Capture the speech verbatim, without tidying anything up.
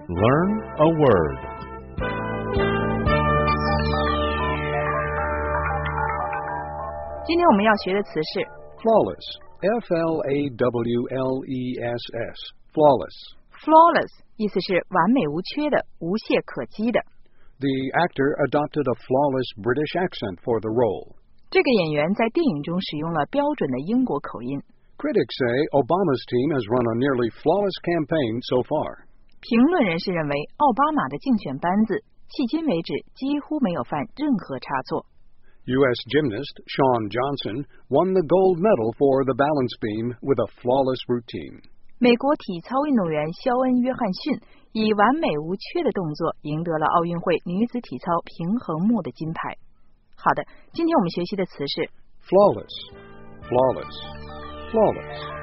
Learn a word. Flawless. F L A W L E S S. Flawless. Flawless 意思是完美无缺的，无懈可击的。 The actor adopted a flawless British accent for the role. 这个演员在电影中使用了标准的英国口音。 Critics say Obama's team has run a nearly flawless campaign so far. 评论人士认为，奥巴马的竞选班子迄今为止几乎没有犯任何差错。 U S gymnast Shawn Johnson won the gold medal for the balance beam with a flawless routine. 美国体操运动员肖恩·约翰逊以完美无缺的动作赢得了奥运会女子体操平衡木的金牌。好的，今天我们学习的词是 flawless, flawless, flawless.